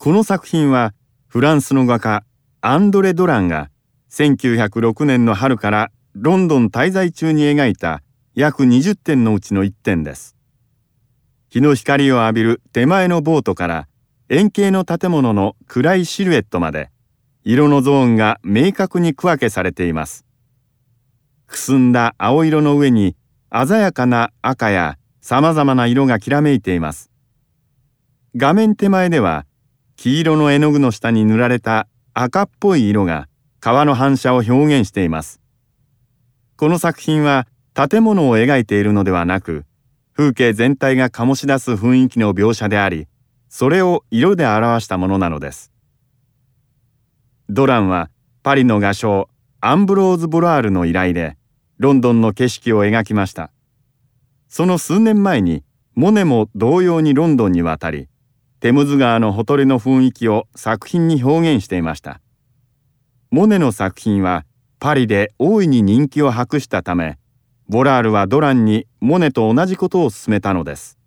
この作品はフランスの画家アンドレ・ドランが1906年の春からロンドン滞在中に描いた約20点のうちの1点です。日の光を浴びる手前のボートから円形の建物の暗いシルエットまで色のゾーンが明確に区分けされています。くすんだ青色の上に鮮やかな赤やさまざまな色がきらめいています。画面手前では黄色の絵の具の下に塗られた赤っぽい色が川の反射を表現しています。この作品は建物を描いているのではなく、風景全体が醸し出す雰囲気の描写であり、それを色で表したものなのです。ドランはパリの画商アンブローズ・ボラールの依頼でロンドンの景色を描きました。その数年前にモネも同様にロンドンに渡り、テムズ川のほとりの雰囲気を作品に表現していました。モネの作品はパリで大いに人気を博したため、ボラールはドランにモネと同じことを勧めたのです。